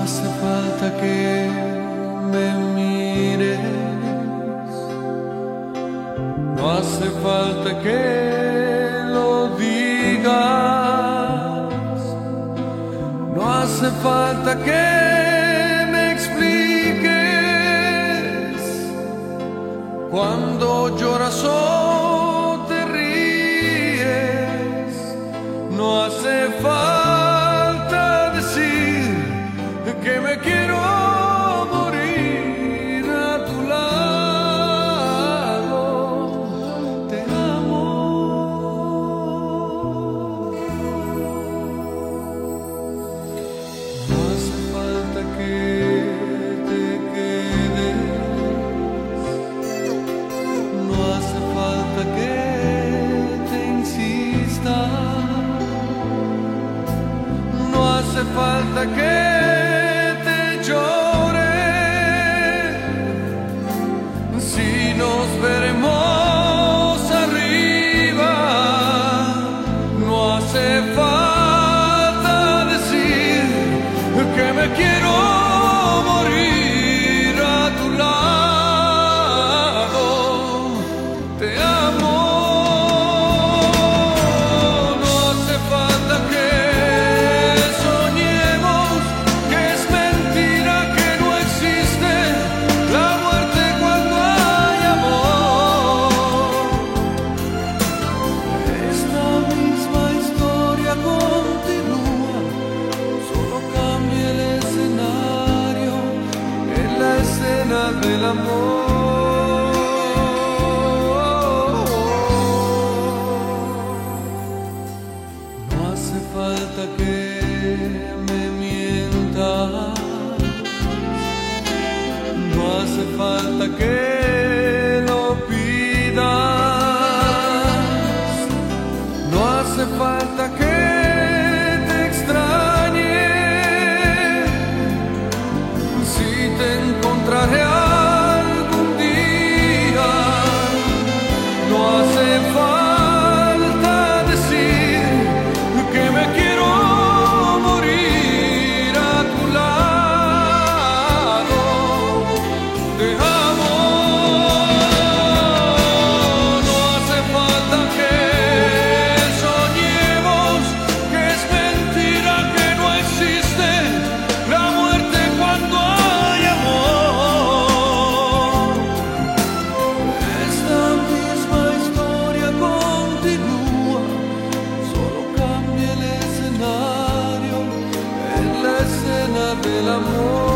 hace falta que me mires, no hace falta que lo digas, no hace falta que me expliques cuando lloras o te ríes, no hace falta decir que me quiero morir a tu lado. Te amo. No hace falta que te quedes, no hace falta que te insistas, no hace falta que si nos veremos arriba, no hace falta decir que me quiero morir a tu lado. Te amo. No hace falta que soñemos que es mentira, que no existe la muerte cuando hay amor. Esta misma historia continúa, solo cambia el escenario en la escena del amor. No hace falta que me mientas, no hace falta que lo pidas, no hace falta que te extrañe, si te encontraré algún día, no hace falta decir que me quiero morir a tu lado. Te amo. No hace falta que soñemos que es mentira, que no existe la muerte cuando hay amor. Esta misma historia continúa, solo cambia el escenario en la escena del amor.